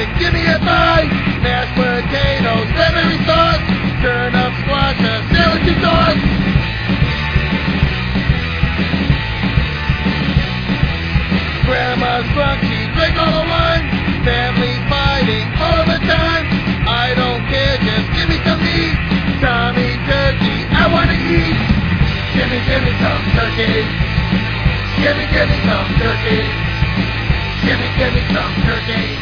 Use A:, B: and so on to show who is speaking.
A: chicken, give me a thigh. Mashed potatoes, cranberry sauce. Turn up squash, a sandwich sauce. Grandma's drunk, she drank all the wine. Family fighting all of the time. I don't care, just give me some meat. Tommy turkey, I wanna eat. Give me some turkey. Give me some turkey. Give me some turkey.